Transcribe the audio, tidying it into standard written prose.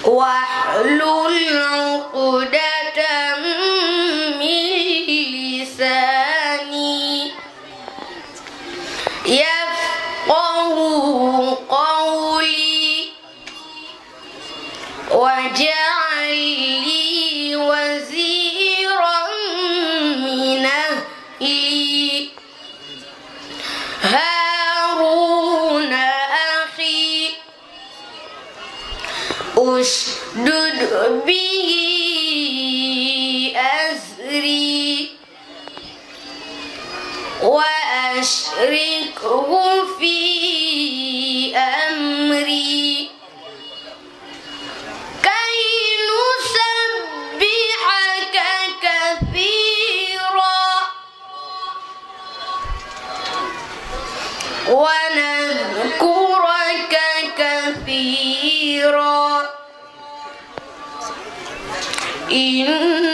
واحلل عقدة من لساني يفقهوا قولي واجعل لي وزيرا من أهلي هارون أخي أشدد به أزري وأشركه في أمري كي نسبحك كثيرا ونذكرك كثيرا